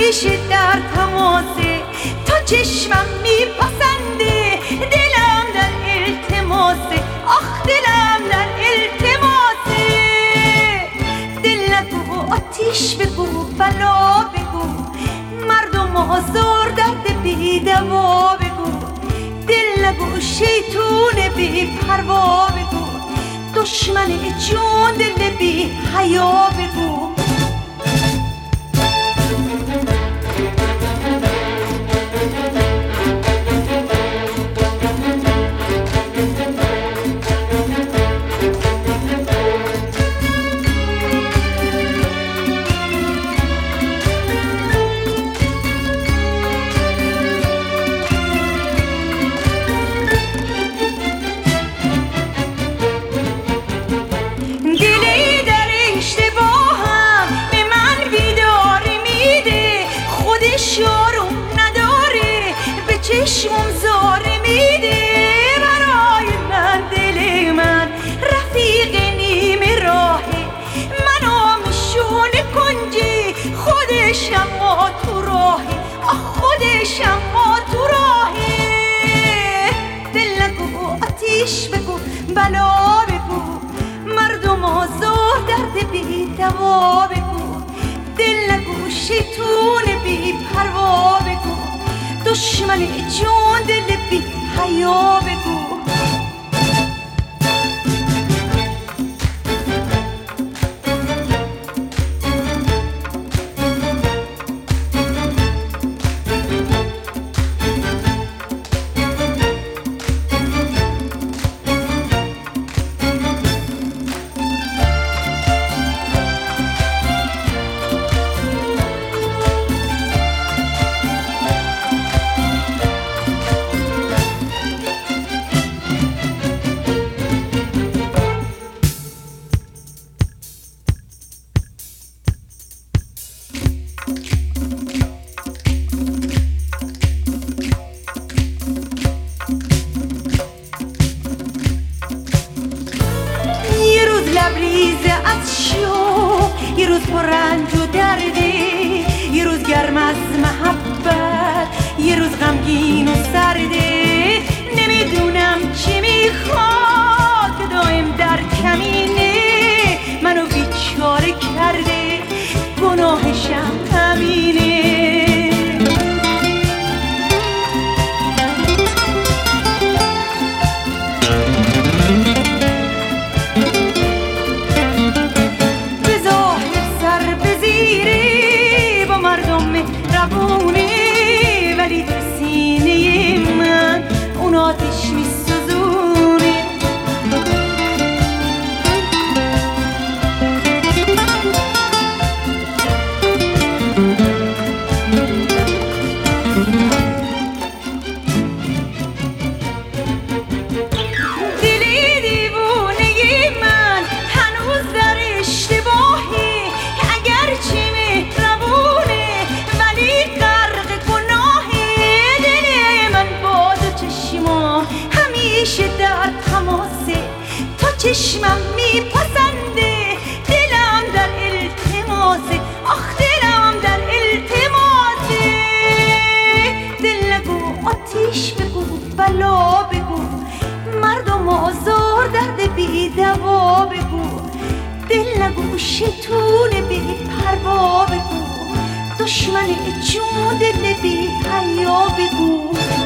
همیشه در تماسه، تا چشمم میپسنده، دلم در التماسه، آخ دلم در التماسه. دل نگو آتیش بگو، بلا بگو، مردم آزار درد بی دوا بگو. دل نگو شیطون بی پروا بگو، دشمن جون دل بی حیا بگو. چشمم زاره میده برای من، دل من رفیق نیمه راهه، منو میشونه کنجی، خودش اما تو راهه، آخ خودش اما تو راهه. دل نگو آتیش بگو، بلا بگو، مردم آزار درد بی دوا بگو. دل نگو شیطون بی پروا بگو، دشمن جون دل بی حیا بگو. لبریز از شوق، یه روز پر رنج و درده، یه روز گرم از محبت، یه روز غمگین و سرده. نمیدونم چی میخواد که دایم در کمینه منو بیچاره کرده، گناهشم همینه. ولی تو سینه من اون آتش میسوزونه. دل دیوونه من هنوز در اشتباهی، اگرچه مهربونه ولی غرق گناهی. دل من با دو چشما همیشه در تماسه، تا چشمم میپسنده، دلم در التماسه، آخ دلم در التماسه. دل نگو آتیش بگو، بلا بگو، مردم آزار درد بی دوا بگو. دل نگو شیطون بی پروا بگو، دشمن جون دل بی حیا بگو.